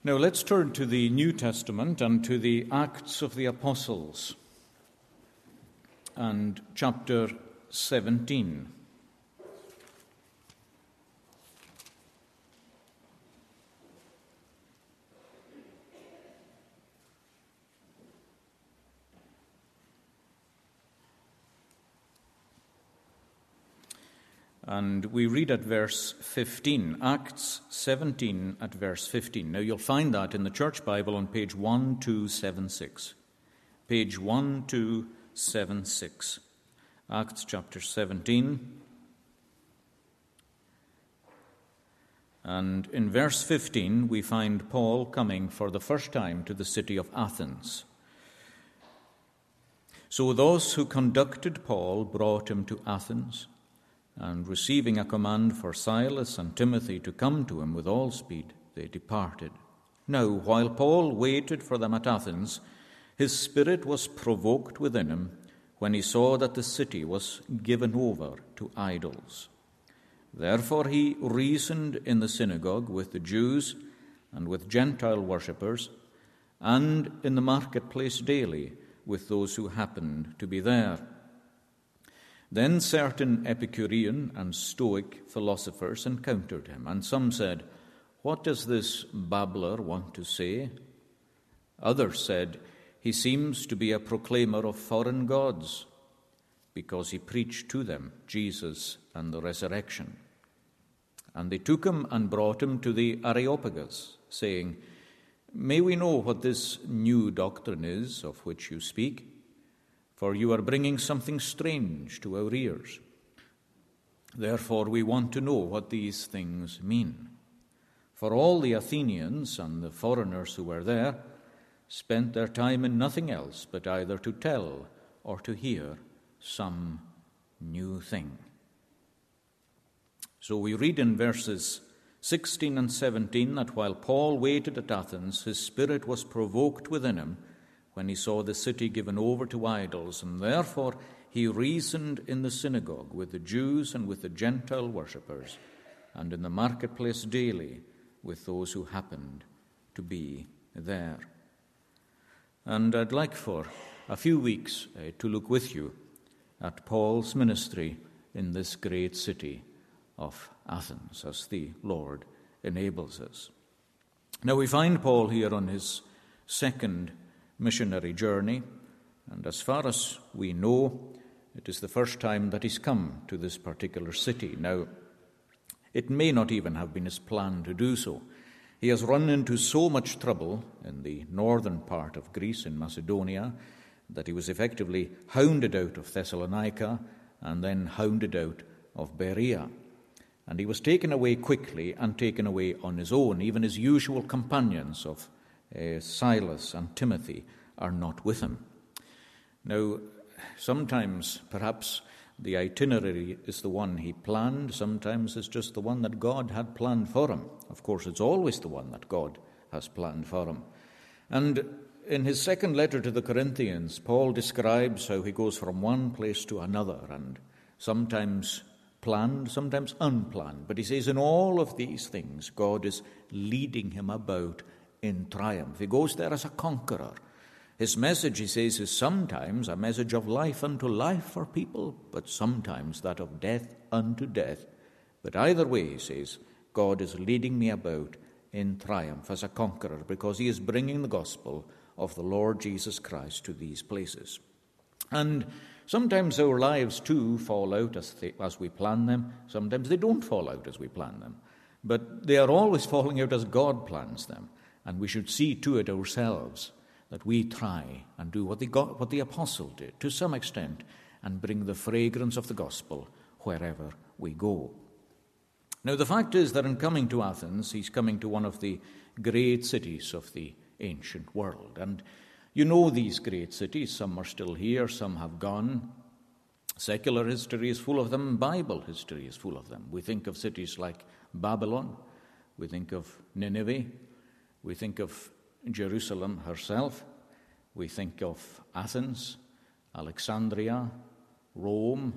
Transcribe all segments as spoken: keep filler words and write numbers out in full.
Now let's turn to the New Testament and to the Acts of the Apostles and chapter seventeen. And we read at verse fifteen, Acts seventeen at verse fifteen. Now you'll find that in the Church Bible on page one two seven six. Page one two seven six. Acts chapter seventeen. And in verse fifteen we find Paul coming for the first time to the city of Athens. So those who conducted Paul brought him to Athens, and receiving a command for Silas and Timothy to come to him with all speed, they departed. Now, while Paul waited for them at Athens, his spirit was provoked within him when he saw that the city was given over to idols. Therefore he reasoned in the synagogue with the Jews and with Gentile worshippers, and in the marketplace daily with those who happened to be there. Then certain Epicurean and Stoic philosophers encountered him, and some said, "What does this babbler want to say?" Others said, "He seems to be a proclaimer of foreign gods," because he preached to them Jesus and the resurrection. And they took him and brought him to the Areopagus, saying, "May we know what this new doctrine is of which you speak? For you are bringing something strange to our ears. Therefore we want to know what these things mean." For all the Athenians and the foreigners who were there spent their time in nothing else but either to tell or to hear some new thing. So we read in verses sixteen and seventeen that while Paul waited at Athens, his spirit was provoked within him when he saw the city given over to idols, and therefore he reasoned in the synagogue with the Jews and with the Gentile worshippers, and in the marketplace daily with those who happened to be there. And I'd like for a few weeks uh, to look with you at Paul's ministry in this great city of Athens, as the Lord enables us. Now we find Paul here on his second missionary journey, and as far as we know, it is the first time that he's come to this particular city. Now, it may not even have been his plan to do so. He has run into so much trouble in the northern part of Greece, in Macedonia, that he was effectively hounded out of Thessalonica and then hounded out of Berea. And he was taken away quickly and taken away on his own. Even his usual companions of Uh, Silas and Timothy are not with him. Now, sometimes perhaps the itinerary is the one he planned, sometimes it's just the one that God had planned for him. Of course, it's always the one that God has planned for him. And in his second letter to the Corinthians, Paul describes how he goes from one place to another, and sometimes planned, sometimes unplanned. But he says in all of these things, God is leading him about in triumph. He goes there as a conqueror. His message, he says, is sometimes a message of life unto life for people, but sometimes that of death unto death. But either way, he says, God is leading me about in triumph as a conqueror, because he is bringing the gospel of the Lord Jesus Christ to these places. And sometimes our lives too fall out as, they, as we plan them. Sometimes they don't fall out as we plan them. But they are always falling out as God plans them. And we should see to it ourselves that we try and do what the, God, what the apostle did to some extent, and bring the fragrance of the gospel wherever we go. Now, the fact is that in coming to Athens, he's coming to one of the great cities of the ancient world. And you know these great cities. Some are still here, some have gone. Secular history is full of them. Bible history is full of them. We think of cities like Babylon. We think of Nineveh. We think of Jerusalem herself. We think of Athens, Alexandria, Rome,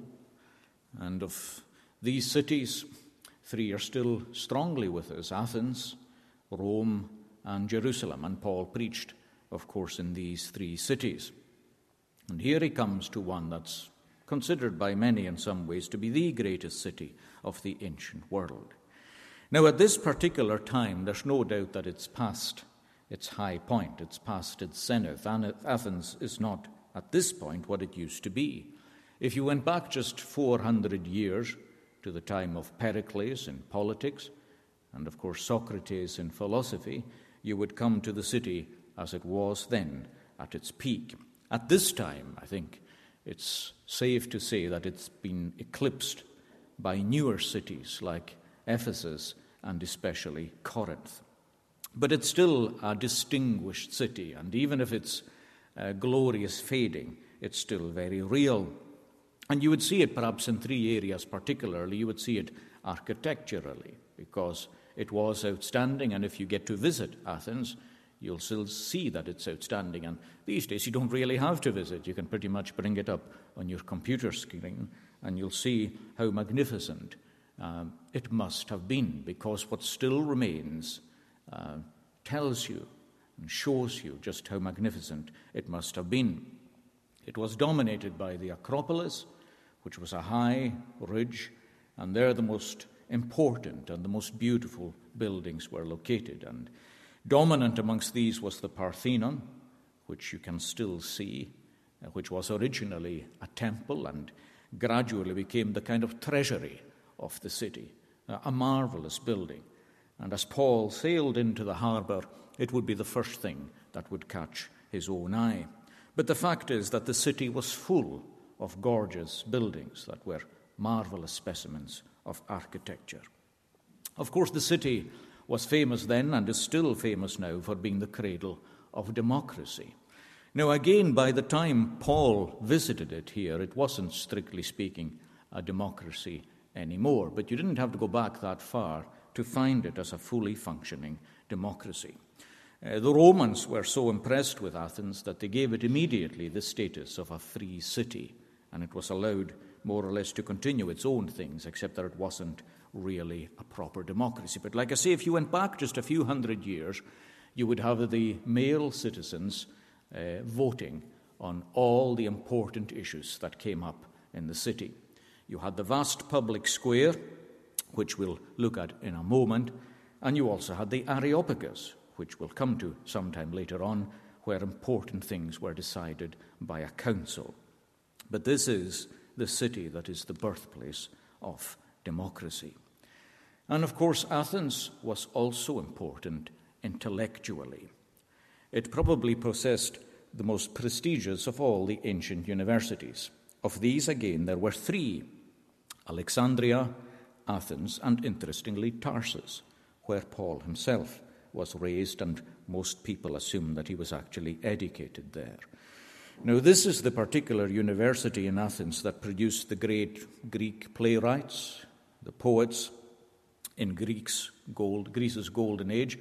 and of these cities, three are still strongly with us: Athens, Rome, and Jerusalem. And Paul preached, of course, in these three cities. And here he comes to one that's considered by many in some ways to be the greatest city of the ancient world. Now, at this particular time, there's no doubt that it's past its high point, it's past its zenith. And Athens is not, at this point, what it used to be. If you went back just four hundred years to the time of Pericles in politics, and of course Socrates in philosophy, you would come to the city as it was then, at its peak. At this time, I think it's safe to say that it's been eclipsed by newer cities like Ephesus and especially Corinth. But it's still a distinguished city, and even if its uh, glory is fading, it's still very real. And you would see it perhaps in three areas particularly. You would see it architecturally, because it was outstanding, and if you get to visit Athens, you'll still see that it's outstanding. And these days you don't really have to visit. You can pretty much bring it up on your computer screen, and you'll see how magnificent um, it must have been, because what still remains uh, tells you and shows you just how magnificent it must have been. It was dominated by the Acropolis, which was a high ridge, and there the most important and the most beautiful buildings were located. And dominant amongst these was the Parthenon, which you can still see, uh, which was originally a temple and gradually became the kind of treasury of the city, uh, a marvelous building. And as Paul sailed into the harbour, it would be the first thing that would catch his own eye. But the fact is that the city was full of gorgeous buildings that were marvelous specimens of architecture. Of course, the city was famous then and is still famous now for being the cradle of democracy. Now, again, by the time Paul visited it here, it wasn't, strictly speaking, a democracy anymore. But you didn't have to go back that far to find it as a fully functioning democracy. Uh, the Romans were so impressed with Athens that they gave it immediately the status of a free city, and it was allowed more or less to continue its own things, except that it wasn't really a proper democracy. But like I say, if you went back just a few hundred years, you would have the male citizens uh, voting on all the important issues that came up in the city. You had the vast public square, which we'll look at in a moment, and you also had the Areopagus, which we'll come to sometime later on, where important things were decided by a council. But this is the city that is the birthplace of democracy. And of course, Athens was also important intellectually. It probably possessed the most prestigious of all the ancient universities. Of these, again, there were three: Alexandria, Athens, and interestingly, Tarsus, where Paul himself was raised, and most people assume that he was actually educated there. Now, this is the particular university in Athens that produced the great Greek playwrights, the poets in Greece's gold, Greece's golden age,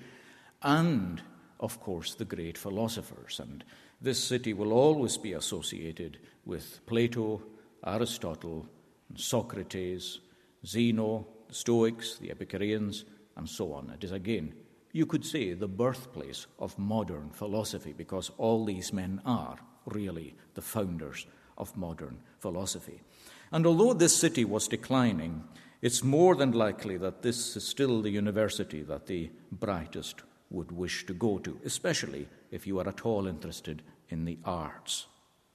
and, of course, the great philosophers. And this city will always be associated with Plato, Aristotle, Socrates, Zeno, the Stoics, the Epicureans, and so on. It is, again, you could say, the birthplace of modern philosophy, because all these men are really the founders of modern philosophy. And although this city was declining, it's more than likely that this is still the university that the brightest would wish to go to, especially if you are at all interested in the arts.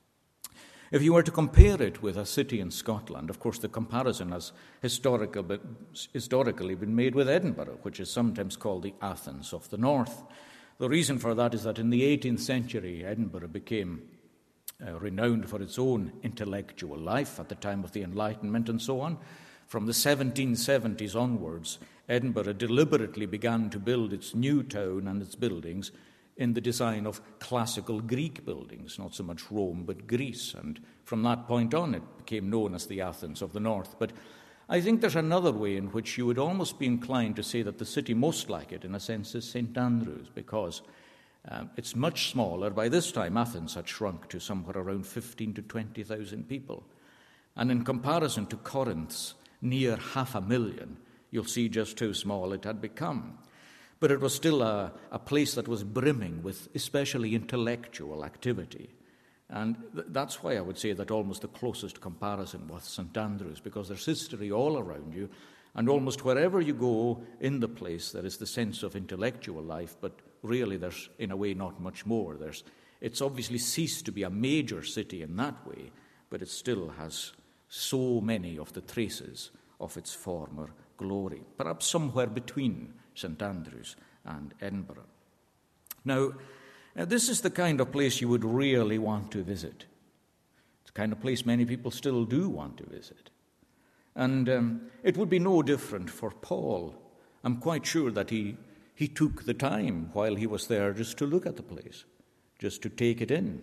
If you were to compare it with a city in Scotland, of course the comparison has historical, historically been made with Edinburgh, which is sometimes called the Athens of the North. The reason for that is that in the eighteenth century, Edinburgh became uh, renowned for its own intellectual life at the time of the Enlightenment and so on. From the seventeen seventies onwards, Edinburgh deliberately began to build its new town and its buildings in the design of classical Greek buildings, not so much Rome, but Greece. And from that point on, it became known as the Athens of the North. But I think there's another way in which you would almost be inclined to say that the city most like it, in a sense, is Saint Andrews, because um, it's much smaller. By this time, Athens had shrunk to somewhere around fifteen to twenty thousand people. And in comparison to Corinth's near half a million, you'll see just how small it had become. But it was still a, a place that was brimming with especially intellectual activity. And th- that's why I would say that almost the closest comparison was Saint Andrews, because there's history all around you, and almost wherever you go in the place there is the sense of intellectual life, but really there's, in a way, not much more. There's, it's obviously ceased to be a major city in that way, but it still has so many of the traces of its former glory, perhaps somewhere between Saint Andrews and Edinburgh. Now, Now, this is the kind of place you would really want to visit. It's the kind of place many people still do want to visit. And um, it would be no different for Paul. I'm quite sure that he, he took the time while he was there just to look at the place, just to take it in.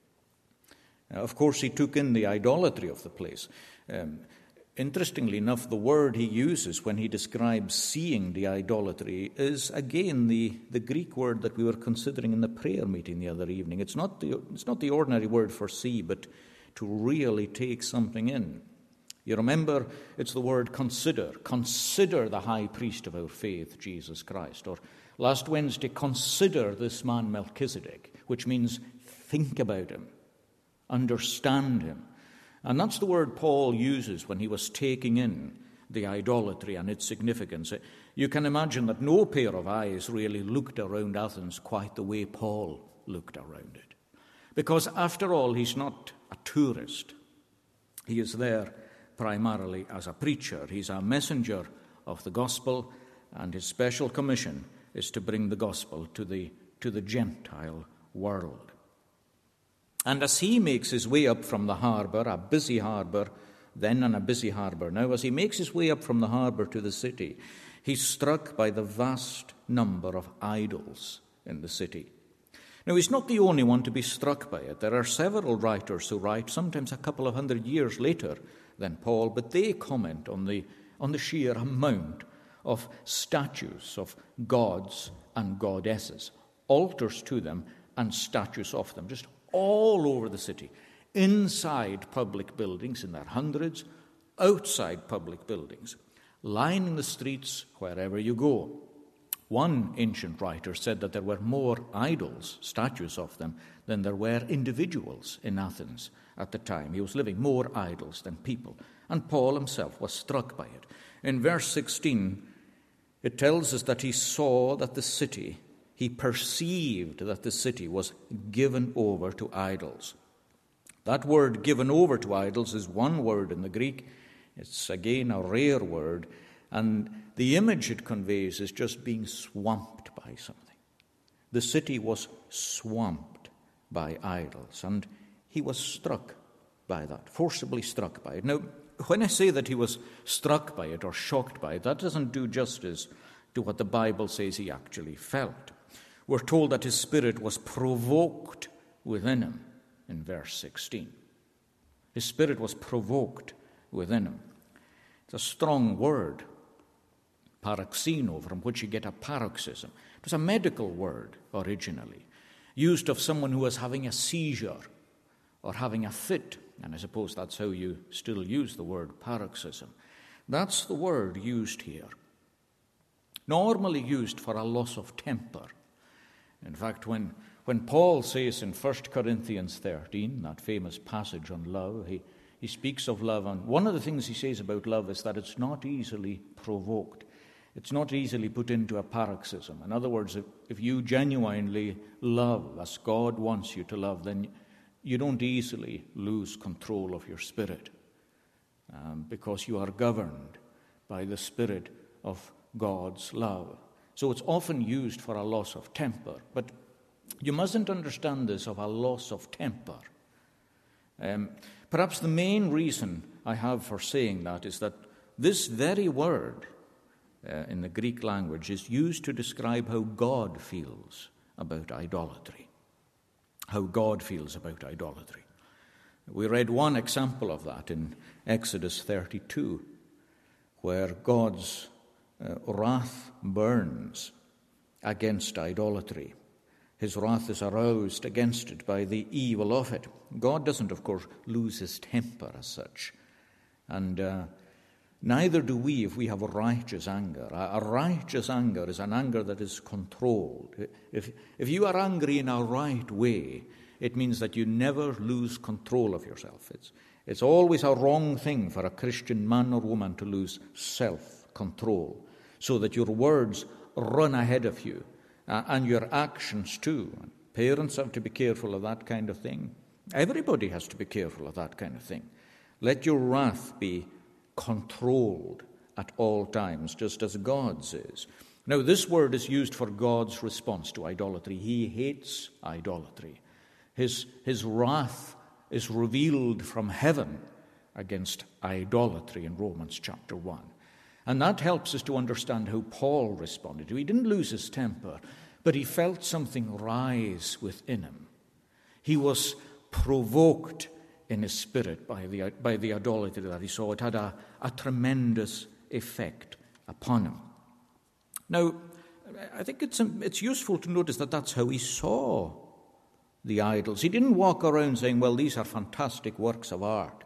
Now, of course, he took in the idolatry of the place. Um, Interestingly enough, the word he uses when he describes seeing the idolatry is, again, the, the Greek word that we were considering in the prayer meeting the other evening. It's not the, it's not the ordinary word for see, but to really take something in. You remember, it's the word consider. Consider the high priest of our faith, Jesus Christ. Or last Wednesday, consider this man Melchizedek, which means think about him, understand him. And that's the word Paul uses when he was taking in the idolatry and its significance. You can imagine that no pair of eyes really looked around Athens quite the way Paul looked around it. Because after all, he's not a tourist. He is there primarily as a preacher. He's a messenger of the gospel, and his special commission is to bring the gospel to the, to the Gentile world. And as he makes his way up from the harbour, a busy harbour, then and a busy harbour now, as he makes his way up from the harbour to the city, he's struck by the vast number of idols in the city. Now, he's not the only one to be struck by it. There are several writers who write, sometimes a couple of hundred years later than Paul, but they comment on the, on the sheer amount of statues of gods and goddesses, altars to them and statues of them, just all over the city, inside public buildings in their hundreds, outside public buildings, lining the streets wherever you go. One ancient writer said that there were more idols, statues of them, than there were individuals in Athens at the time. He was living more idols than people, and Paul himself was struck by it. In verse sixteen, it tells us that he saw that the city He perceived that the city was given over to idols. That word, given over to idols, is one word in the Greek. It's, again, a rare word. And the image it conveys is just being swamped by something. The city was swamped by idols. And he was struck by that, forcibly struck by it. Now, when I say that he was struck by it or shocked by it, that doesn't do justice to what the Bible says he actually felt. We're told that his spirit was provoked within him in verse sixteen. His spirit was provoked within him. It's a strong word, paroxeno, from which you get a paroxysm. It was a medical word originally, used of someone who was having a seizure or having a fit, and I suppose that's how you still use the word paroxysm. That's the word used here, normally used for a loss of temper. In fact, when, when Paul says in First Corinthians thirteen, that famous passage on love, he, he speaks of love, and one of the things he says about love is that it's not easily provoked. It's not easily put into a paroxysm. In other words, if, if you genuinely love as God wants you to love, then you don't easily lose control of your spirit, um, because you are governed by the spirit of God's love. So it's often used for a loss of temper. But you mustn't understand this of a loss of temper. Um, perhaps the main reason I have for saying that is that this very word uh, in the Greek language is used to describe how God feels about idolatry. How God feels about idolatry. We read one example of that in Exodus thirty-two, where God's Uh, wrath burns against idolatry. His wrath is aroused against it by the evil of it. God doesn't, of course, lose his temper as such. And uh, Neither do we if we have a righteous anger. A righteous anger is an anger that is controlled. If, if you are angry in a right way, it means that you never lose control of yourself. It's, it's always a wrong thing for a Christian man or woman to lose self-control, so that your words run ahead of you, uh, and your actions too. Parents have to be careful of that kind of thing. Everybody has to be careful of that kind of thing. Let your wrath be controlled at all times, just as God's is. Now, this word is used for God's response to idolatry. He hates idolatry. His, his wrath is revealed from heaven against idolatry in Romans chapter one. And that helps us to understand how Paul responded. He didn't lose his temper, but he felt something rise within him. He was provoked in his spirit by the, by the idolatry that he saw. It had a, a tremendous effect upon him. Now, I think it's, it's useful to notice that that's how he saw the idols. He didn't walk around saying, well, these are fantastic works of art.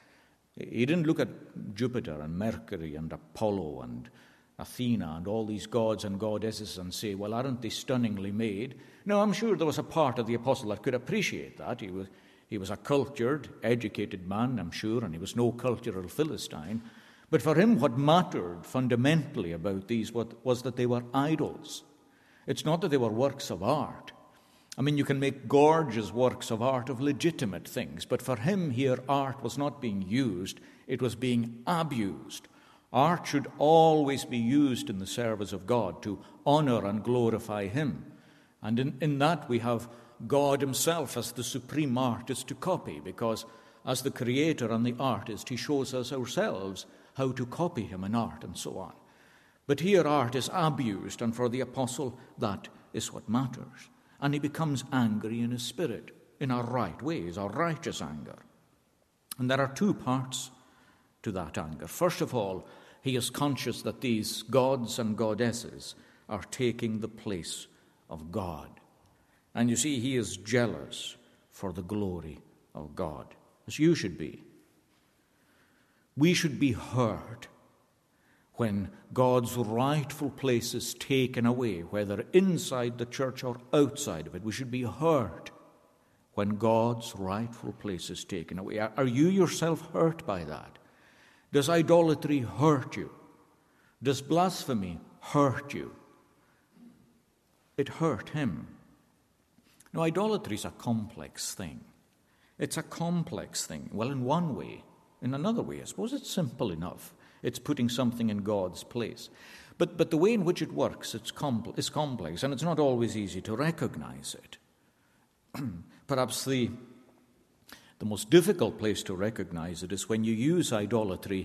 He didn't look at Jupiter and Mercury and Apollo and Athena and all these gods and goddesses and say, well, aren't they stunningly made? No, I'm sure there was a part of the apostle that could appreciate that. He was He was a cultured, educated man, I'm sure, and he was no cultural Philistine. But for him, what mattered fundamentally about these was that they were idols. It's not that they were works of art. I mean, you can make gorgeous works of art of legitimate things, but for him here, art was not being used, it was being abused. Art should always be used in the service of God to honor and glorify him. And in, in that we have God himself as the supreme artist to copy, because as the creator and the artist, he shows us ourselves how to copy him in art and so on. But here art is abused, and for the apostle that is what matters. And he becomes angry in his spirit, in a right way, a righteous anger. And there are two parts to that anger. First of all, he is conscious that these gods and goddesses are taking the place of God. And you see, he is jealous for the glory of God, as you should be. We should be hurt when God's rightful place is taken away, whether inside the church or outside of it. We should be hurt when God's rightful place is taken away. Are you yourself hurt by that? Does idolatry hurt you? Does blasphemy hurt you? It hurt him. Now, idolatry is a complex thing. It's a complex thing. Well, in one way. In another way, I suppose it's simple enough. It's putting something in God's place. But but the way in which it works, it's compl- is complex, and it's not always easy to recognize it. Perhaps the, the most difficult place to recognize it is when you use idolatry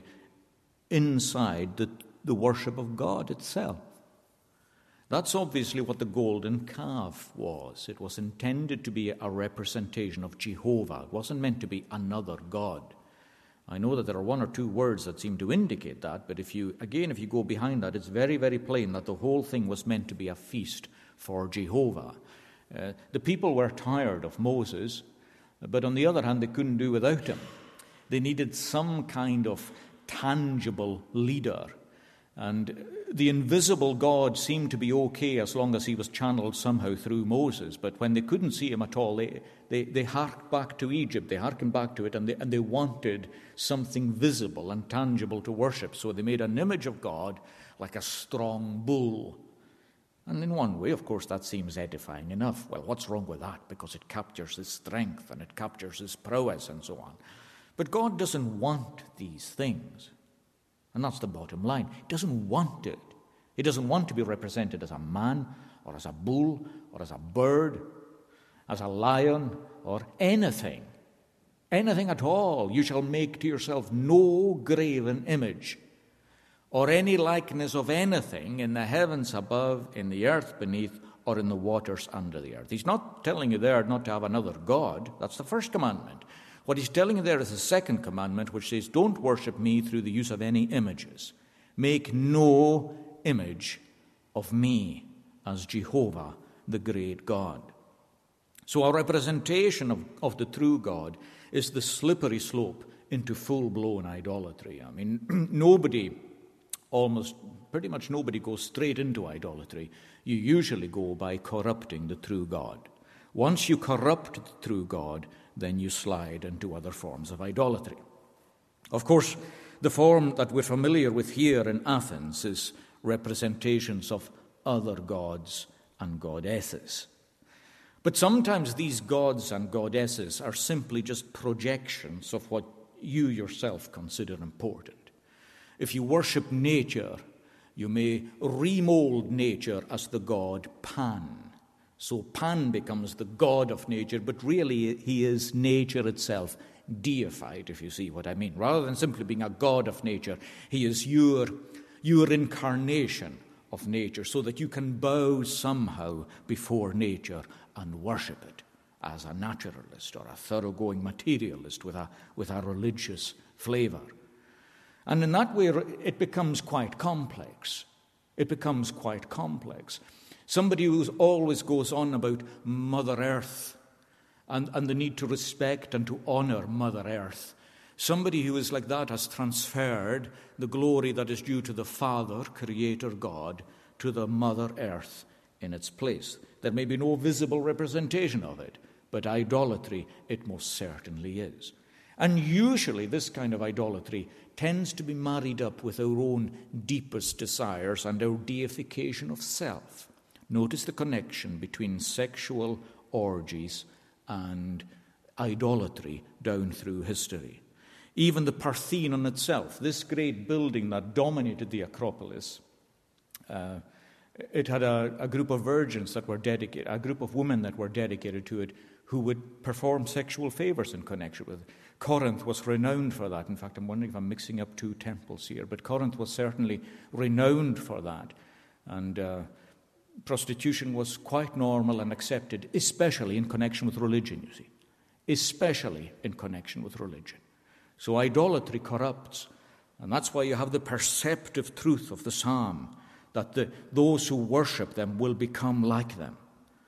inside the, the worship of God itself. That's obviously what the golden calf was. It was intended to be a representation of Jehovah. It wasn't meant to be another god. I know that there are one or two words that seem to indicate that, but if you, again, if you go behind that, it's very, very plain that the whole thing was meant to be a feast for Jehovah. Uh, the people were tired of Moses, but on the other hand, they couldn't do without him. They needed some kind of tangible leader. And the invisible God seemed to be okay as long as he was channeled somehow through Moses. But when they couldn't see him at all, they, they, they harked back to Egypt. They harkened back to it, and they, and they wanted something visible and tangible to worship. So they made an image of God like a strong bull. And in one way, of course, that seems edifying enough. Well, what's wrong with that? Because it captures his strength and it captures his prowess and so on. But God doesn't want these things. And that's the bottom line. He doesn't want it. He doesn't want to be represented as a man or as a bull or as a bird, as a lion or anything. Anything at all. You shall make to yourself no graven image or any likeness of anything in the heavens above, in the earth beneath, or in the waters under the earth. He's not telling you there not to have another god. That's the first commandment. What he's telling you there is the second commandment, which says, don't worship me through the use of any images. Make no image of me as Jehovah, the great God. So our representation of, of the true God is the slippery slope into full-blown idolatry. I mean, nobody, almost pretty much nobody goes straight into idolatry. You usually go by corrupting the true God. Once you corrupt the true God, then you slide into other forms of idolatry. Of course, the form that we're familiar with here in Athens is representations of other gods and goddesses. But sometimes these gods and goddesses are simply just projections of what you yourself consider important. If you worship nature, you may remold nature as the god Pan. So Pan becomes the god of nature, but really he is nature itself, deified, if you see what I mean. Rather than simply being a god of nature, he is your, your incarnation of nature, so that you can bow somehow before nature and worship it as a naturalist or a thoroughgoing materialist with a, with a religious flavor. And in that way, it becomes quite complex. It becomes quite complex. Somebody who always goes on about Mother Earth and, and the need to respect and to honor Mother Earth. Somebody who is like that has transferred the glory that is due to the Father, Creator God, to the Mother Earth in its place. There may be no visible representation of it, but idolatry it most certainly is. And usually this kind of idolatry tends to be married up with our own deepest desires and our deification of self. Notice the connection between sexual orgies and idolatry down through history. Even the Parthenon itself, this great building that dominated the Acropolis, uh, it had a, a group of virgins that were dedicated, a group of women that were dedicated to it, who would perform sexual favors in connection with it. Corinth was renowned for that. In fact, I'm wondering if I'm mixing up two temples here, but Corinth was certainly renowned for that. And uh, prostitution was quite normal and accepted, especially in connection with religion, you see. Especially in connection with religion. So idolatry corrupts, and that's why you have the perceptive truth of the psalm, that the, those who worship them will become like them.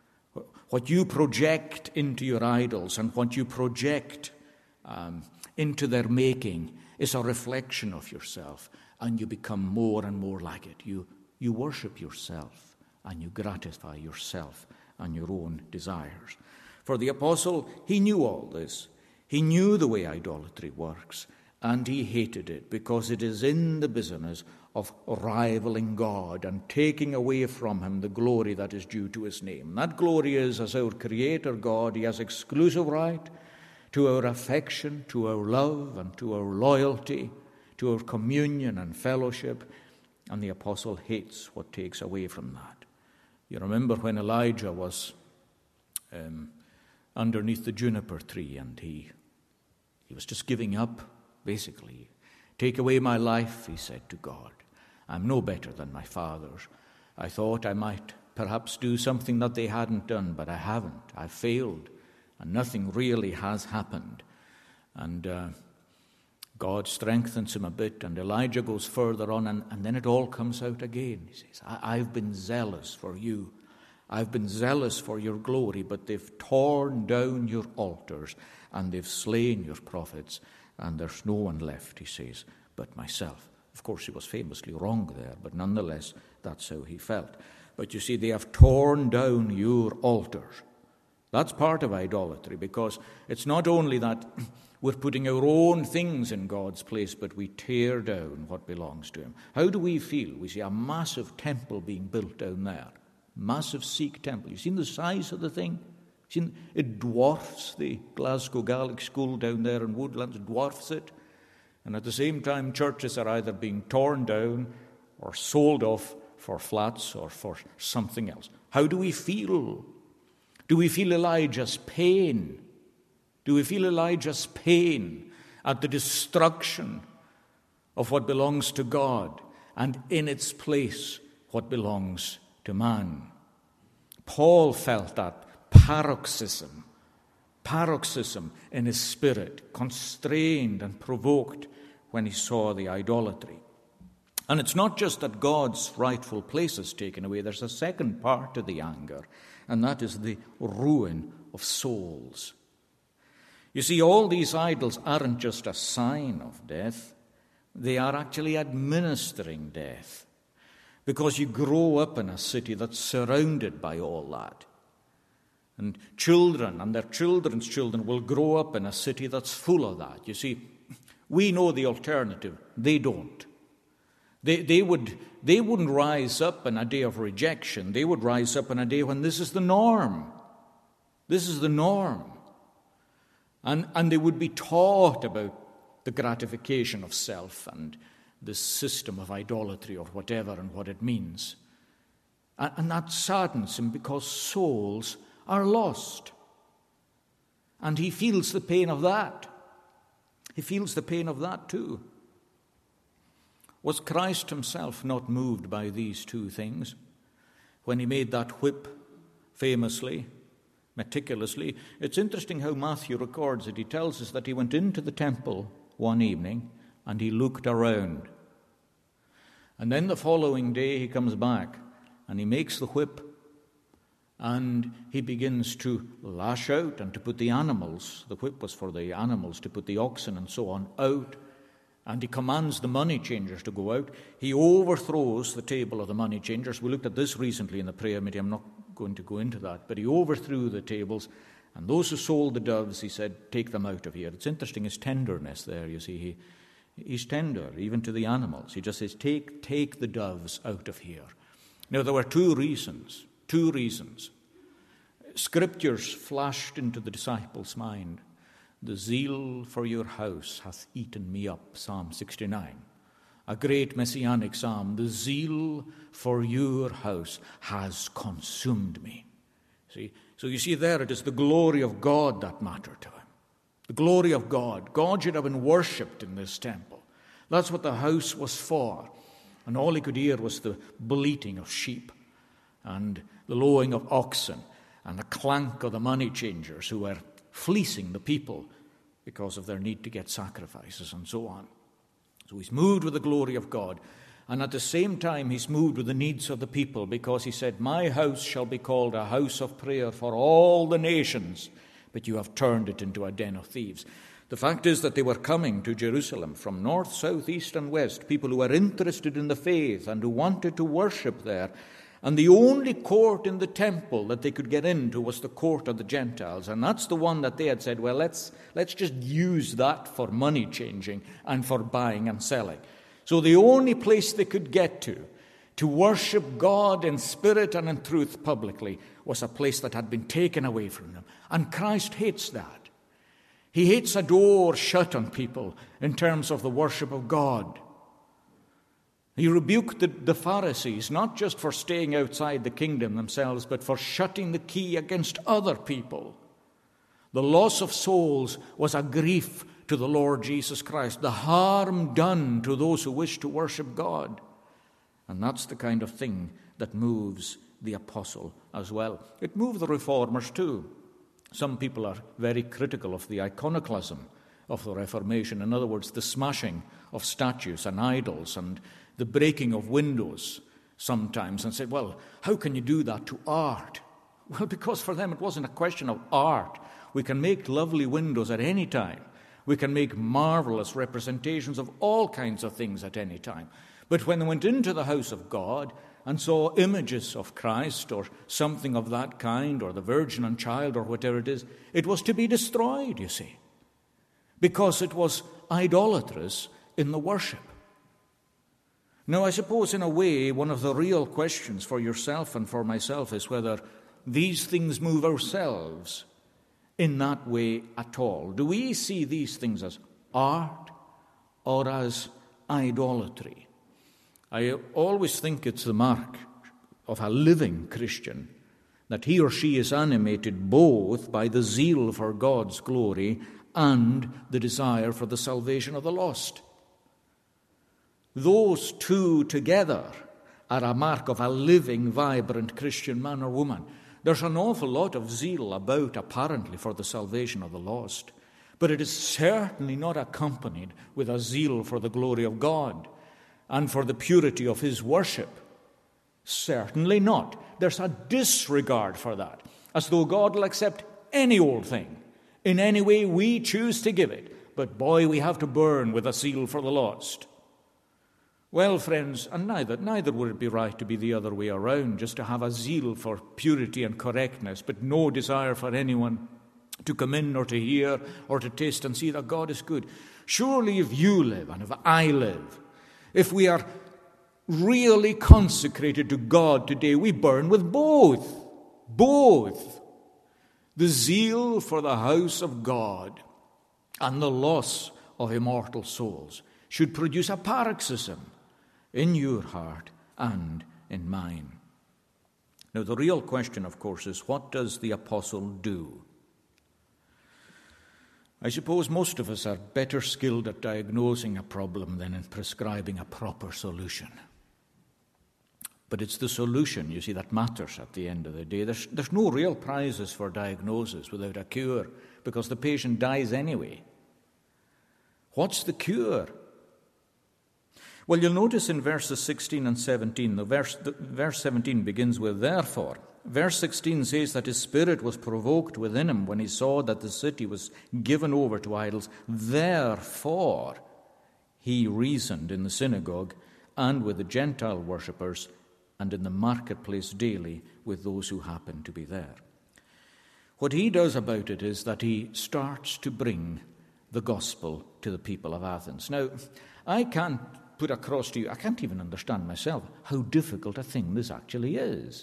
What you project into your idols and what you project um, into their making is a reflection of yourself, and you become more and more like it. You, you worship yourself, and you gratify yourself and your own desires. For the apostle, he knew all this. He knew the way idolatry works, and he hated it because it is in the business of rivaling God and taking away from him the glory that is due to his name. That glory is, as our Creator God, he has exclusive right to our affection, to our love, and to our loyalty, to our communion and fellowship, and the apostle hates what takes away from that. You remember when Elijah was um, underneath the juniper tree, and he he was just giving up, basically. Take away my life, he said to God. I'm no better than my fathers. I thought I might perhaps do something that they hadn't done, but I haven't. I failed, and nothing really has happened. And uh, God strengthens him a bit, and Elijah goes further on, and, and then it all comes out again. He says, I, I've been zealous for you. I've been zealous for your glory, but they've torn down your altars, and they've slain your prophets, and there's no one left, he says, but myself. Of course, he was famously wrong there, but nonetheless, that's how he felt. But you see, they have torn down your altars. That's part of idolatry, because it's not only that we're putting our own things in God's place, but we tear down what belongs to him. How do we feel? We see a massive temple being built down there. Massive Sikh temple. You've seen the size of the thing? Seen, it dwarfs the Glasgow Gaelic School down there in Woodlands. It dwarfs it. And at the same time, churches are either being torn down or sold off for flats or for something else. How do we feel? Do we feel Elijah's pain? Do we feel Elijah's pain at the destruction of what belongs to God, and in its place what belongs to man? Paul felt that paroxysm, paroxysm in his spirit, constrained and provoked when he saw the idolatry. And it's not just that God's rightful place is taken away. There's a second part to the anger, and that is the ruin of souls. You see, all these idols aren't just a sign of death. They are actually administering death. Because you grow up in a city that's surrounded by all that. And children and their children's children will grow up in a city that's full of that. You see, we know the alternative. They don't. They, they, would, they wouldn't rise up in a day of rejection. They would rise up in a day when this is the norm. This is the norm. And, and they would be taught about the gratification of self and this system of idolatry or whatever and what it means. And, and that saddens him because souls are lost. And he feels the pain of that. He feels the pain of that too. Was Christ himself not moved by these two things when he made that whip famously, meticulously? It's interesting how Matthew records it. He tells us that he went into the temple one evening and he looked around. And then the following day he comes back and he makes the whip and he begins to lash out and to put the animals, the whip was for the animals, to put the oxen and so on out. And he commands the money changers to go out. He overthrows the table of the money changers. We looked at this recently in the prayer meeting. I'm not going to go into that. But he overthrew the tables. And those who sold the doves, he said, take them out of here. It's interesting, his tenderness there, you see. He, he's tender, even to the animals. He just says, take, take the doves out of here. Now, there were two reasons. Two reasons. Scriptures flashed into the disciples' mind. The zeal for your house hath eaten me up, Psalm sixty-nine. A great messianic psalm. The zeal for your house has consumed me. See, so you see there it is the glory of God that mattered to him. The glory of God. God should have been worshipped in this temple. That's what the house was for. And all he could hear was the bleating of sheep and the lowing of oxen and the clank of the money changers who were fleecing the people because of their need to get sacrifices and so on. So he's moved with the glory of God. And at the same time, he's moved with the needs of the people because he said, my house shall be called a house of prayer for all the nations, but you have turned it into a den of thieves. The fact is that they were coming to Jerusalem from north, south, east, and west, people who were interested in the faith and who wanted to worship there. And the only court in the temple that they could get into was the court of the Gentiles. And that's the one that they had said, well, let's, let's just use that for money changing and for buying and selling. So the only place they could get to, to worship God in spirit and in truth publicly, was a place that had been taken away from them. And Christ hates that. He hates a door shut on people in terms of the worship of God. He rebuked the, the Pharisees, not just for staying outside the kingdom themselves, but for shutting the key against other people. The loss of souls was a grief to the Lord Jesus Christ, the harm done to those who wish to worship God. And that's the kind of thing that moves the apostle as well. It moved the reformers too. Some people are very critical of the iconoclasm of the Reformation. In other words, the smashing of statues and idols and the breaking of windows sometimes, and said, well, how can you do that to art? Well, because for them it wasn't a question of art. We can make lovely windows at any time. We can make marvelous representations of all kinds of things at any time. But when they went into the house of God and saw images of Christ or something of that kind, or the Virgin and Child or whatever it is, it was to be destroyed, you see, because it was idolatrous in the worship. Now, I suppose in a way, one of the real questions for yourself and for myself is whether these things move ourselves in that way at all. Do we see these things as art or as idolatry? I always think it's the mark of a living Christian that he or she is animated both by the zeal for God's glory and the desire for the salvation of the lost. Those two together are a mark of a living, vibrant Christian man or woman. There's an awful lot of zeal about, apparently, for the salvation of the lost, but it is certainly not accompanied with a zeal for the glory of God and for the purity of his worship. Certainly not. There's a disregard for that, as though God will accept any old thing in any way we choose to give it. But boy, we have to burn with a zeal for the lost. Well, friends, and neither, neither would it be right to be the other way around, just to have a zeal for purity and correctness, but no desire for anyone to come in or to hear or to taste and see that God is good. Surely if you live and if I live, if we are really consecrated to God today, we burn with both. Both. The zeal for the house of God and the loss of immortal souls should produce a paroxysm in your heart and in mine. Now, the real question, of course, is what does the apostle do? I suppose most of us are better skilled at diagnosing a problem than in prescribing a proper solution. But it's the solution, you see, that matters at the end of the day. There's, there's no real prizes for diagnosis without a cure, because the patient dies anyway. What's the cure? Well, you'll notice in verses sixteen and seventeen, the verse, the, verse seventeen begins with therefore. Verse sixteen says that his spirit was provoked within him when he saw that the city was given over to idols. Therefore, he reasoned in the synagogue and with the Gentile worshippers and in the marketplace daily with those who happened to be there. What he does about it is that he starts to bring the gospel to the people of Athens. Now, I can't put across to you, I can't even understand myself how difficult a thing this actually is.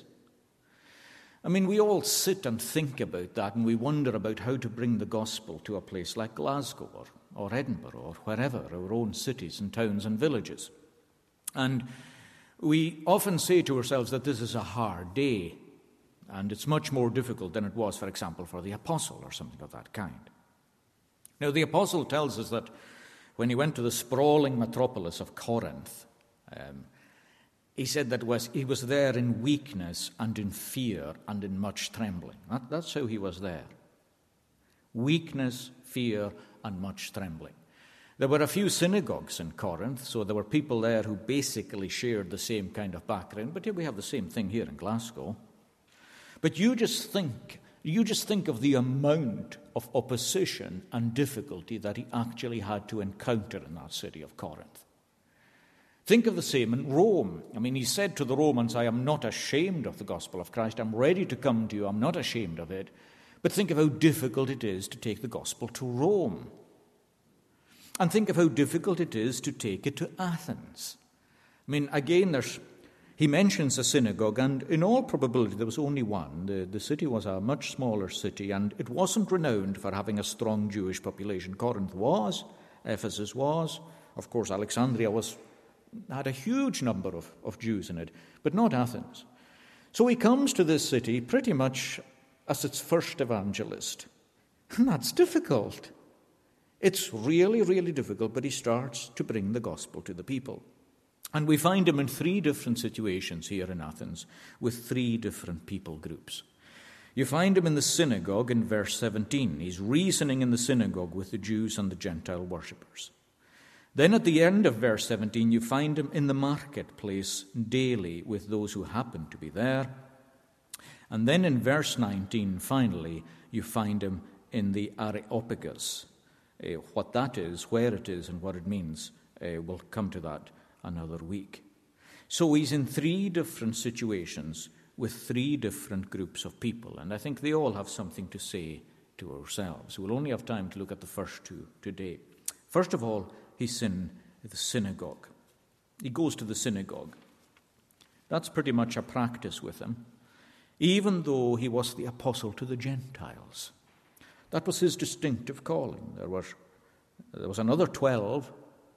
I mean, we all sit and think about that, and we wonder about how to bring the gospel to a place like Glasgow or, or Edinburgh or wherever, our own cities and towns and villages. And we often say to ourselves that this is a hard day, and it's much more difficult than it was, for example, for the apostle or something of that kind. Now, the apostle tells us that when he went to the sprawling metropolis of Corinth, um, he said that was, he was there in weakness and in fear and in much trembling. That, that's how he was there. Weakness, fear, and much trembling. There were a few synagogues in Corinth, so there were people there who basically shared the same kind of background, but we have the same thing here in Glasgow. But you just think, you just think of the amount of opposition and difficulty that he actually had to encounter in that city of Corinth. Think of the same in Rome. I mean, he said to the Romans, I am not ashamed of the gospel of Christ. I'm ready to come to you. I'm not ashamed of it. But think of how difficult it is to take the gospel to Rome. And think of how difficult it is to take it to Athens. I mean, again, there's, he mentions a synagogue, and in all probability there was only one. The, the city was a much smaller city, and it wasn't renowned for having a strong Jewish population. Corinth was, Ephesus was, of course Alexandria was, had a huge number of, of Jews in it, but not Athens. So he comes to this city pretty much as its first evangelist. And that's difficult. It's really, really difficult, but he starts to bring the gospel to the people. And we find him in three different situations here in Athens with three different people groups. You find him in the synagogue in verse seventeen. He's reasoning in the synagogue with the Jews and the Gentile worshippers. Then at the end of verse seventeen, you find him in the marketplace daily with those who happen to be there. And then in verse nineteen, finally, you find him in the Areopagus. Uh, what that is, where it is, and what it means, uh, we'll come to that another week. So he's in three different situations with three different groups of people, and I think they all have something to say to ourselves. We'll only have time to look at the first two today. First of all, he's in the synagogue. He goes to the synagogue. That's pretty much a practice with him, even though he was the apostle to the Gentiles. That was his distinctive calling. There was, there was another twelve,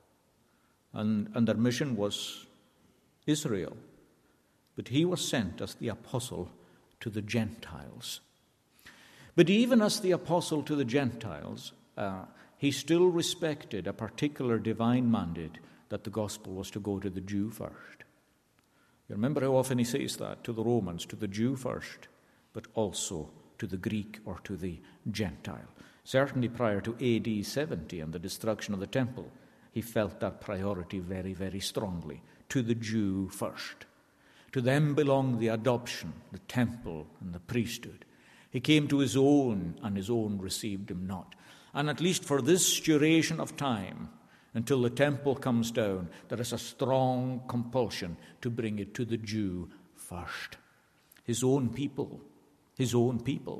and, and their mission was Israel. But he was sent as the apostle to the Gentiles. But even as the apostle to the Gentiles, uh, he still respected a particular divine mandate that the gospel was to go to the Jew first. You remember how often he says that to the Romans, to the Jew first, but also to the Greek or to the Gentile. Certainly prior to A D seventy and the destruction of the temple, he felt that priority very, very strongly. To the Jew first. To them belong the adoption, the temple, and the priesthood. He came to his own, and his own received him not. And at least for this duration of time, until the temple comes down, there is a strong compulsion to bring it to the Jew first. His own people. His own people.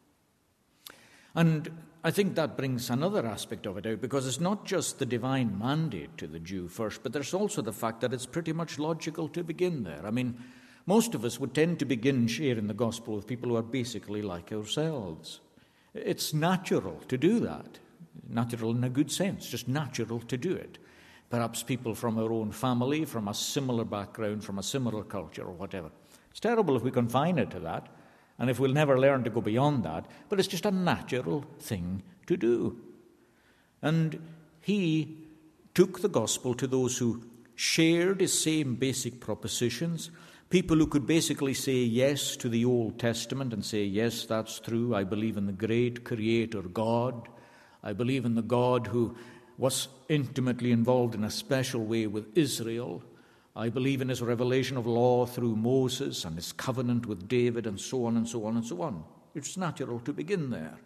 And I think that brings another aspect of it out, because it's not just the divine mandate to the Jew first, but there's also the fact that it's pretty much logical to begin there. I mean, most of us would tend to begin sharing the gospel with people who are basically like ourselves. It's natural to do that. Natural in a good sense, just natural to do it. Perhaps people from our own family, from a similar background, from a similar culture or whatever. It's terrible if we confine it to that, and if we'll never learn to go beyond that, but it's just a natural thing to do. And he took the gospel to those who shared his same basic propositions, people who could basically say yes to the Old Testament and say, yes, that's true, I believe in the great Creator God, I believe in the God who was intimately involved in a special way with Israel, I believe in his revelation of law through Moses and his covenant with David and so on and so on and so on. It's natural to begin there,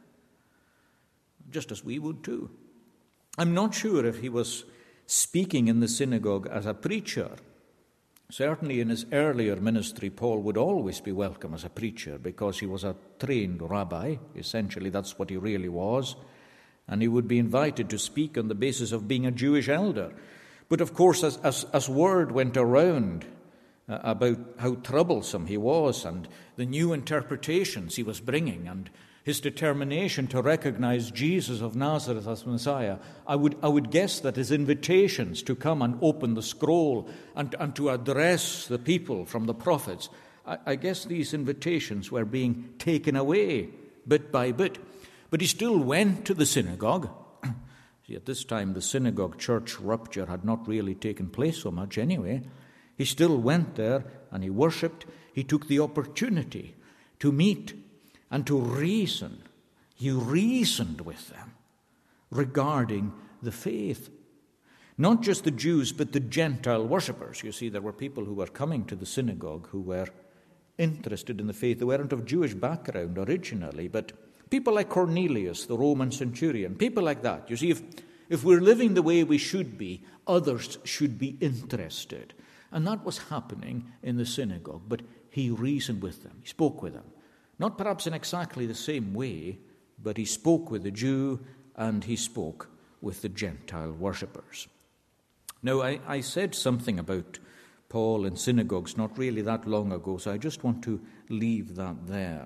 just as we would too. I'm not sure if he was speaking in the synagogue as a preacher. Certainly in his earlier ministry, Paul would always be welcome as a preacher because he was a trained rabbi. Essentially, that's what he really was. And he would be invited to speak on the basis of being a Jewish elder. But of course, as, as, as word went around uh, about how troublesome he was and the new interpretations he was bringing and his determination to recognize Jesus of Nazareth as Messiah, I would, I would guess that his invitations to come and open the scroll and, and to address the people from the prophets, I, I guess these invitations were being taken away bit by bit. But he still went to the synagogue. See, at this time, the synagogue-church rupture had not really taken place so much anyway. He still went there and he worshipped. He took the opportunity to meet and to reason. He reasoned with them regarding the faith. Not just the Jews, but the Gentile worshippers. You see, there were people who were coming to the synagogue who were interested in the faith. They weren't of Jewish background originally, but people like Cornelius, the Roman centurion, people like that. You see, if, if we're living the way we should be, others should be interested. And that was happening in the synagogue. But he reasoned with them. He spoke with them. Not perhaps in exactly the same way, but he spoke with the Jew and he spoke with the Gentile worshippers. Now, I, I said something about Paul in synagogues not really that long ago, so I just want to leave that there.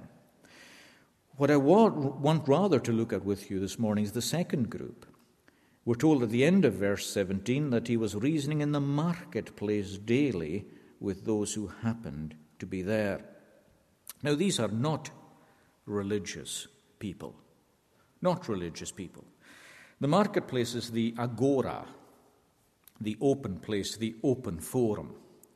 What I want rather to look at with you this morning is the second group. We're told at the end of verse seventeen that he was reasoning in the marketplace daily with those who happened to be there. Now, these are not religious people. Not religious people. The marketplace is the agora, the open place, the open forum.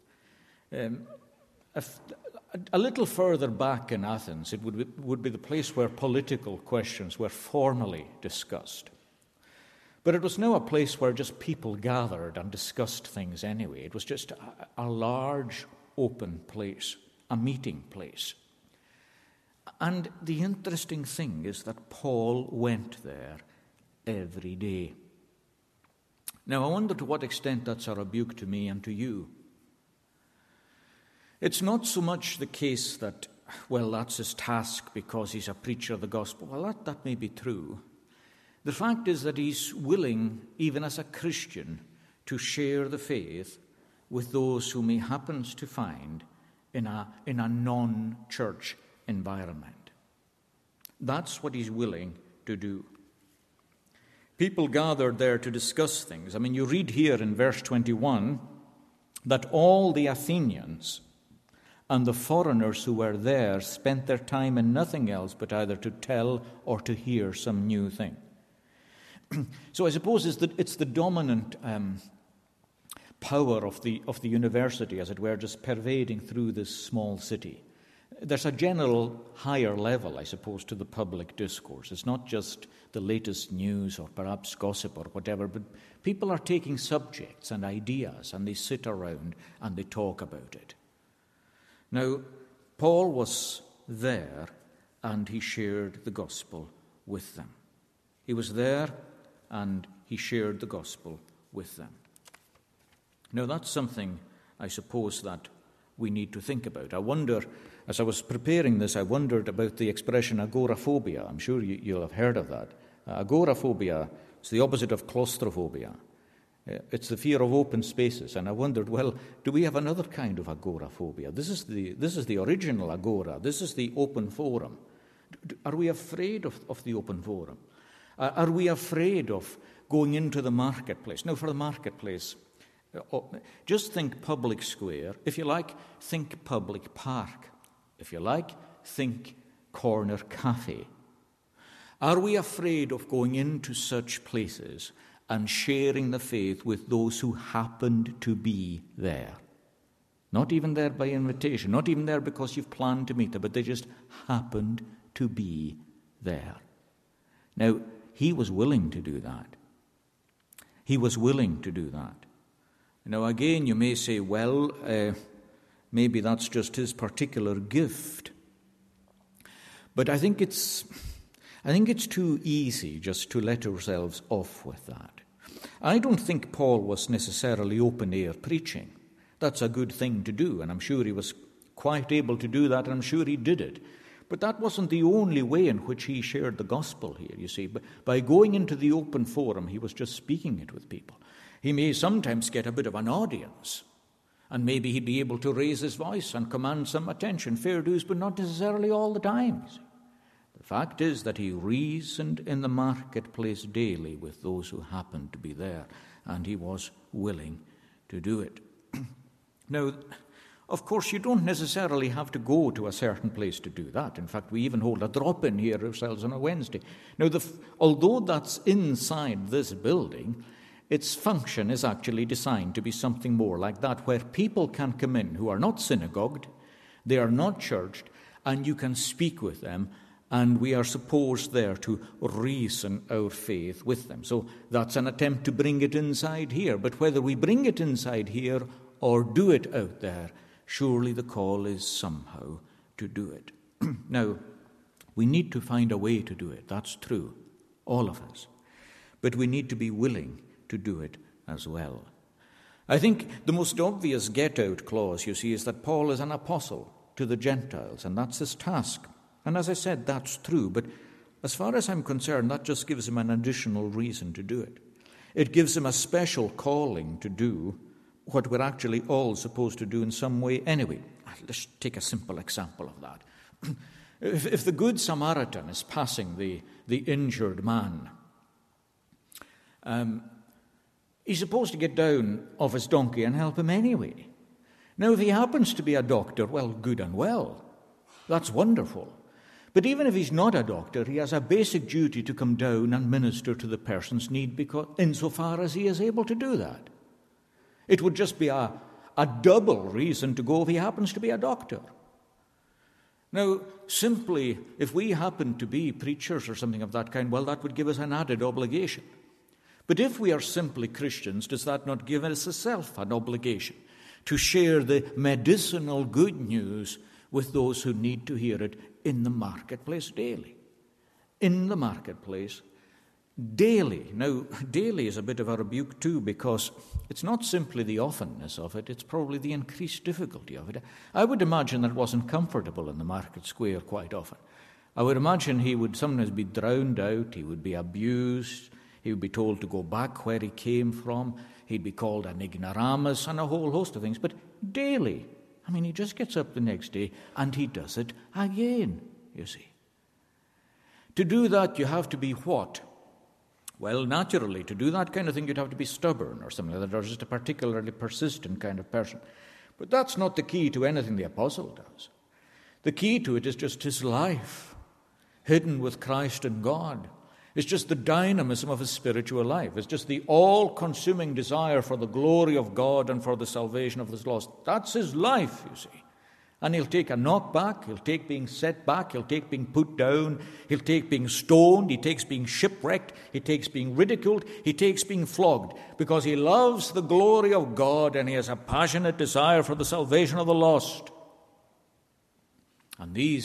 Um, if, A little further back in Athens, it would be, would be the place where political questions were formally discussed. But it was now a place where just people gathered and discussed things anyway. It was just a, a large, open place, a meeting place. And the interesting thing is that Paul went there every day. Now, I wonder to what extent that's a rebuke to me and to you. It's not so much the case that, well, that's his task because he's a preacher of the gospel. Well, that, that may be true. The fact is that he's willing, even as a Christian, to share the faith with those whom he happens to find in a, in a non-church environment. That's what he's willing to do. People gathered there to discuss things. I mean, you read here in verse twenty-one that all the Athenians and the foreigners who were there spent their time in nothing else but either to tell or to hear some new thing. So I suppose it's the, it's the dominant um, power of the of the university, as it were, just pervading through this small city. There's a general higher level, I suppose, to the public discourse. It's not just the latest news or perhaps gossip or whatever, but people are taking subjects and ideas and they sit around and they talk about it. Now, Paul was there and he shared the gospel with them. He was there and he shared the gospel with them. Now that's something, I suppose, that we need to think about. I wonder, as I was preparing this, I wondered about the expression agoraphobia. I'm sure you, you'll have heard of that. Uh, agoraphobia is the opposite of claustrophobia. Uh, it's the fear of open spaces. And I wondered, well, do we have another kind of agoraphobia? This is the, this is the original agora. This is the open forum. Are we afraid of, of the open forum? Uh, are we afraid of going into the marketplace? Now, for the marketplace, uh, just think public square. If you like, think public park. If you like, think corner cafe. Are we afraid of going into such places and sharing the faith with those who happened to be there? Not even there by invitation, not even there because you've planned to meet them, but they just happened to be there. Now, he was willing to do that. He was willing to do that. Now, again, you may say, well, uh, maybe that's just his particular gift. But I think it's, I think it's too easy just to let ourselves off with that. I don't think Paul was necessarily open-air preaching. That's a good thing to do, and I'm sure he was quite able to do that, and I'm sure he did it. But that wasn't the only way in which he shared the gospel here, you see. But by going into the open forum, he was just speaking it with people. He may sometimes get a bit of an audience, and maybe he'd be able to raise his voice and command some attention, fair dues, but not necessarily all the time, you see. The fact is that he reasoned in the marketplace daily with those who happened to be there, and he was willing to do it. Now, of course, you don't necessarily have to go to a certain place to do that. In fact, we even hold a drop-in here ourselves on a Wednesday. Now, the, although that's inside this building, its function is actually designed to be something more like that, where people can come in who are not synagogued, they are not churched, and you can speak with them, and we are supposed there to reason our faith with them. So that's an attempt to bring it inside here. But whether we bring it inside here or do it out there, surely the call is somehow to do it. Now, we need to find a way to do it. That's true, all of us. But we need to be willing to do it as well. I think the most obvious get-out clause, you see, is that Paul is an apostle to the Gentiles, and that's his task. And as I said, that's true, but as far as I'm concerned, that just gives him an additional reason to do it. It gives him a special calling to do what we're actually all supposed to do in some way anyway. Let's take a simple example of that. if, if the Good Samaritan is passing the, the injured man, um, he's supposed to get down off his donkey and help him anyway. Now, if he happens to be a doctor, well, good and well. That's wonderful. But even if he's not a doctor, he has a basic duty to come down and minister to the person's need, because insofar as he is able to do that. It would just be a, a double reason to go if he happens to be a doctor. Now, simply, if we happen to be preachers or something of that kind, well, that would give us an added obligation. But if we are simply Christians, does that not give us itself an obligation to share the medicinal good news with those who need to hear it in the marketplace daily? In the marketplace daily. Now, daily is a bit of a rebuke too, because it's not simply the offenness of it, it's probably the increased difficulty of it. I would imagine that it wasn't comfortable in the market square quite often. I would imagine he would sometimes be drowned out, he would be abused, he would be told to go back where he came from, he'd be called an ignoramus and a whole host of things. But daily, I mean, he just gets up the next day and he does it again, you see. To do that, you have to be what? Well, naturally, to do that kind of thing, you'd have to be stubborn or something like that, or just a particularly persistent kind of person. But that's not the key to anything the apostle does. The key to it is just his life, hidden with Christ and God. It's just the dynamism of his spiritual life. It's just the all-consuming desire for the glory of God and for the salvation of the lost. That's his life, you see. And he'll take a knockback, he'll take being set back, he'll take being put down, he'll take being stoned, he takes being shipwrecked, he takes being ridiculed, he takes being flogged, because he loves the glory of God and he has a passionate desire for the salvation of the lost. And these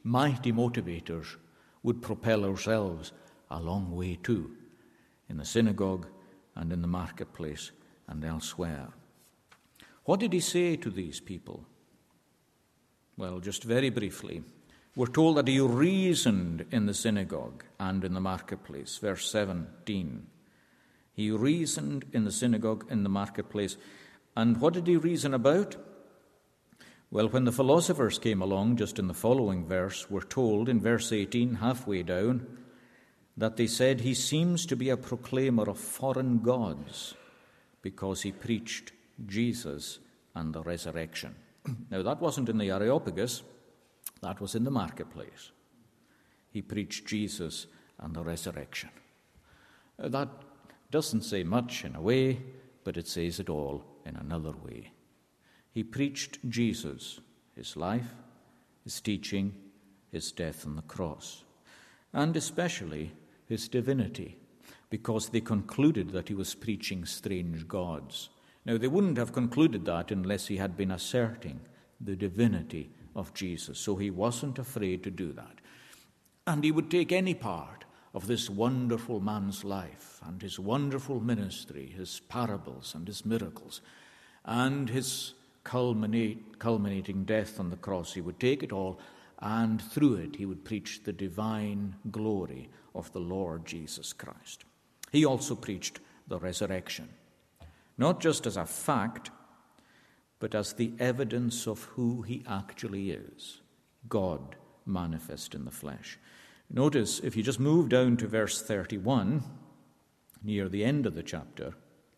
mighty motivators would propel ourselves a long way too, in the synagogue and in the marketplace and elsewhere. What did he say to these people? Well, just very briefly, we're told that he reasoned in the synagogue and in the marketplace. Verse seventeen. He reasoned in the synagogue, in the marketplace. And what did he reason about? Well, when the philosophers came along, just in the following verse, we're told in verse eighteen, halfway down, that they said he seems to be a proclaimer of foreign gods because he preached Jesus and the resurrection. Now, that wasn't in the Areopagus, that was in the marketplace. He preached Jesus and the resurrection. That doesn't say much in a way, but it says it all in another way. He preached Jesus, his life, his teaching, his death on the cross, and especially his divinity, because they concluded that he was preaching strange gods. Now, they wouldn't have concluded that unless he had been asserting the divinity of Jesus, so he wasn't afraid to do that. And he would take any part of this wonderful man's life and his wonderful ministry, his parables and his miracles, and his culminate, culminating death on the cross. He would take it all, and through it he would preach the divine glory of the Lord Jesus Christ. He also preached the resurrection, not just as a fact, but as the evidence of who he actually is, God manifest in the flesh. Notice, if you just move down to verse thirty-one, near the end of the chapter,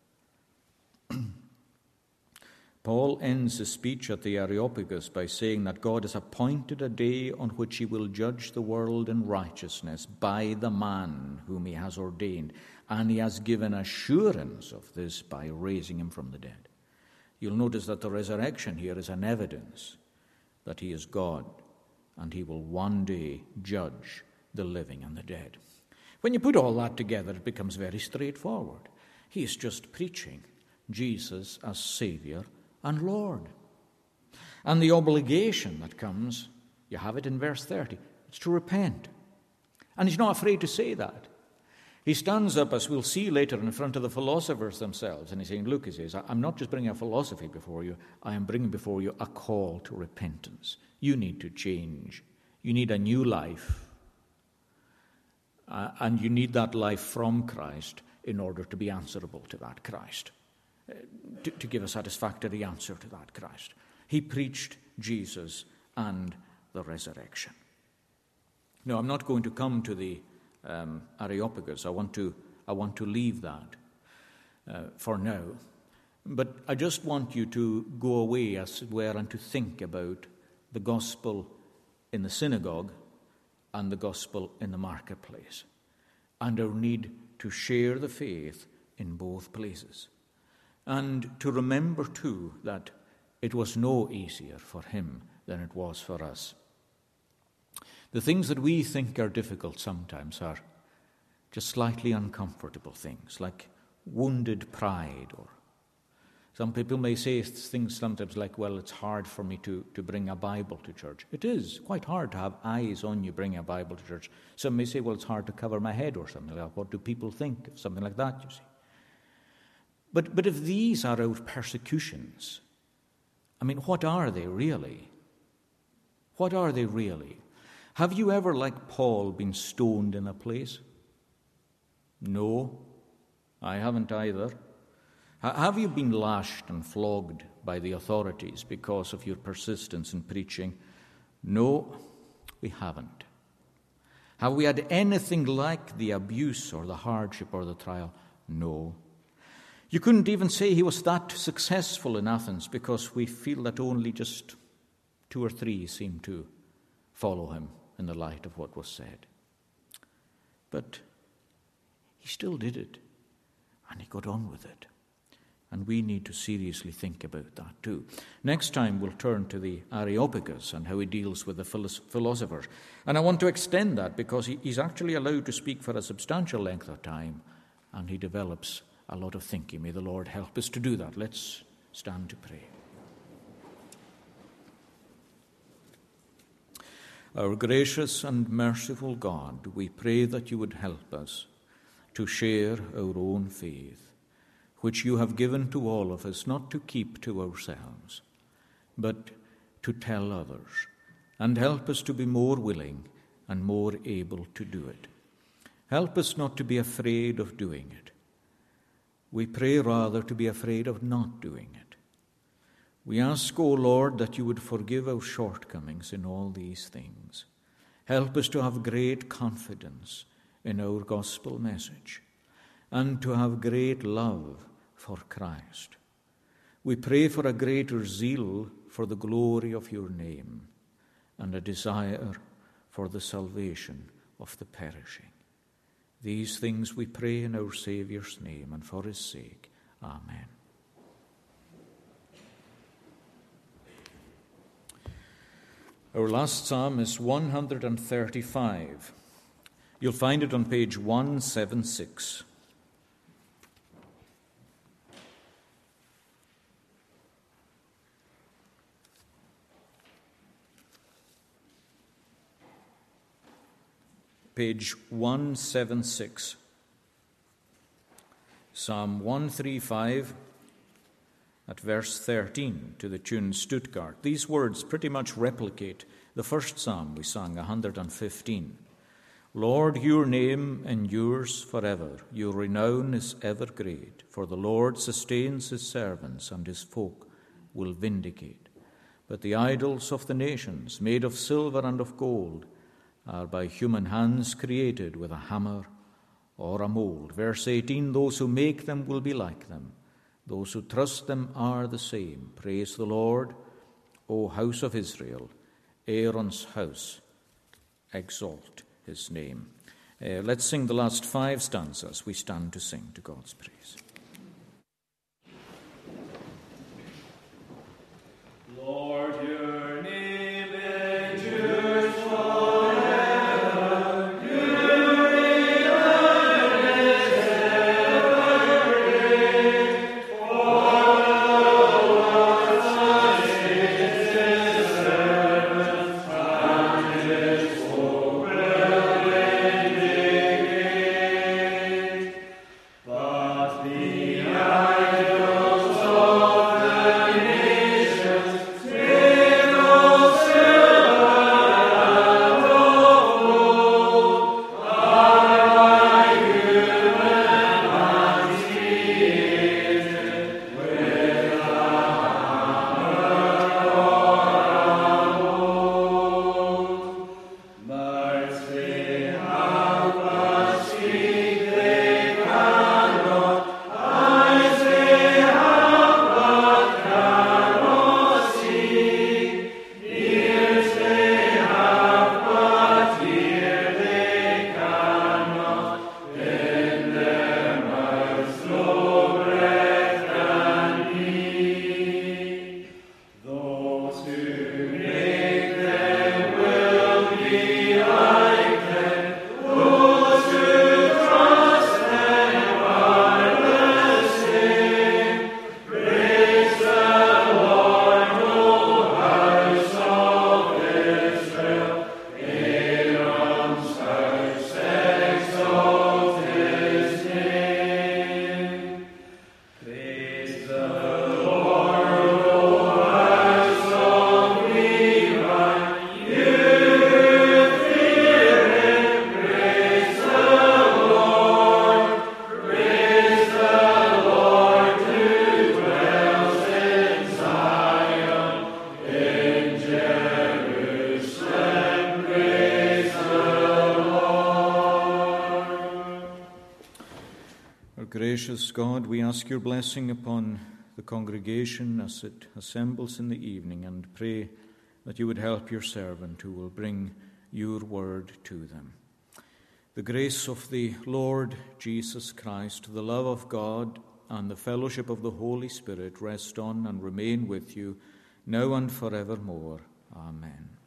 Paul ends his speech at the Areopagus by saying that God has appointed a day on which he will judge the world in righteousness by the man whom he has ordained, and he has given assurance of this by raising him from the dead. You'll notice that the resurrection here is an evidence that he is God, and he will one day judge the living and the dead. When you put all that together, it becomes very straightforward. He is just preaching Jesus as Savior and Lord. And the obligation that comes, you have it in verse thirty, it's to repent. And he's not afraid to say that. He stands up, as we'll see later, in front of the philosophers themselves, and he's saying, look, he says, I'm not just bringing a philosophy before you, I am bringing before you a call to repentance. You need to change. You need a new life. Uh, and you need that life from Christ in order to be answerable to that Christ, uh, to, to give a satisfactory answer to that Christ. He preached Jesus and the resurrection. Now, I'm not going to come to the um, Areopagus. I want to, I want to leave that uh, for now. But I just want you to go away, as it were, and to think about the gospel in the synagogue and the gospel in the marketplace, and our need to share the faith in both places. And to remember, too, that it was no easier for him than it was for us. The things that we think are difficult sometimes are just slightly uncomfortable things, like wounded pride, or some people may say things sometimes like, well, it's hard for me to, to bring a Bible to church. It is quite hard to have eyes on you bringing a Bible to church. Some may say, well, it's hard to cover my head or something like that. What do people think? Something like that, you see. But, but if these are our persecutions, I mean, what are they really? What are they really? Have you ever, like Paul, been stoned in a place? No, I haven't either. Have you been lashed and flogged by the authorities because of your persistence in preaching? No, we haven't. Have we had anything like the abuse or the hardship or the trial? No. You couldn't even say he was that successful in Athens, because we feel that only just two or three seem to follow him in the light of what was said. But he still did it, and he got on with it. And we need to seriously think about that too. Next time we'll turn to the Areopagus and how he deals with the philosophers. And I want to extend that because he, he's actually allowed to speak for a substantial length of time, and he develops a lot of thinking. May the Lord help us to do that. Let's stand to pray. Our gracious and merciful God, we pray that you would help us to share our own faith, which you have given to all of us, not to keep to ourselves, but to tell others, and help us to be more willing and more able to do it. Help us not to be afraid of doing it. We pray rather to be afraid of not doing it. We ask, O Lord, that you would forgive our shortcomings in all these things. Help us to have great confidence in our gospel message and to have great love for Christ. We pray for a greater zeal for the glory of your name and a desire for the salvation of the perishing. These things we pray in our Saviour's name and for his sake. Amen. Our last psalm is one hundred thirty-five. You'll find it on page one seventy-six. Page one seventy-six. Psalm one thirty-five. At verse thirteen, to the tune Stuttgart. These words pretty much replicate the first psalm we sang, one hundred fifteen. Lord, your name endures forever. Your renown is ever great. For the Lord sustains his servants, and his folk will vindicate. But the idols of the nations, made of silver and of gold, are by human hands created with a hammer or a mold. Verse eighteen, those who make them will be like them. Those who trust them are the same. Praise the Lord, O house of Israel, Aaron's house, exalt his name. Uh, let's sing the last five stanzas. We stand to sing to God's praise. Lord, your name endures forever. Your renown is ever great. For the Lord sustains his servants, and his folk will vindicate. But the idols of the nations, made of silver and of gold, are by human hands created with a hammer or a mold. Mercy have but speak they cannot, eyes they have but cannot see, ears they have but hear they cannot, in their mouths no breath can be. Those who make them will be like them, those who trust them are the same. Praise the Lord, O house of Israel, Aaron's house, exalt his name. Praise the Lord, O house of Levi, you fear him. Praise the Lord, praise the Lord who dwells in Zion, in Jerusalem. Praise the Lord. Our gracious God, we ask your blessing upon the congregation as it assembles in the evening, and pray that you would help your servant who will bring your word to them. The grace of the Lord Jesus Christ, the love of God, and the fellowship of the Holy Spirit rest on and remain with you now and forevermore. Amen.